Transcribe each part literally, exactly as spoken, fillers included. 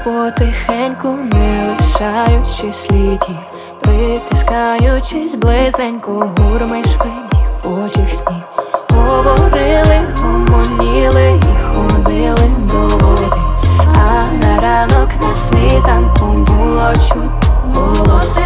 потихеньку, не лишаючи слідів, притискаючись близенько, гурми швидів очих снів. Говорили, гомоніли і ходили до води, а на ранок на світанку було чутно голоси.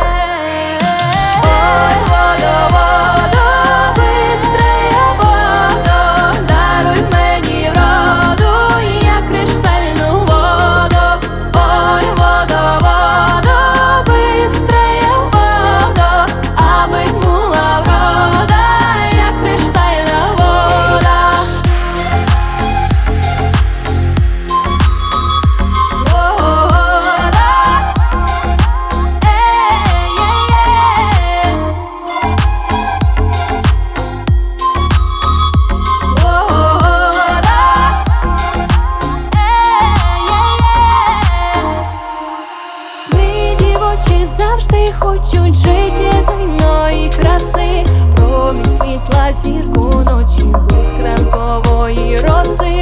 Ой, водо, водо, бистрея водо, даруй мені вроду, як криштальну воду. Ой, водо, водо, бистрея водо, аби була врода, як криштальна вода. Вода, ей-ей-ей. Вода, ей-ей-ей. Сни дівочі завжди хочуть життєдайної краси, промінь світла, зірку ночі, блиск ранкової роси.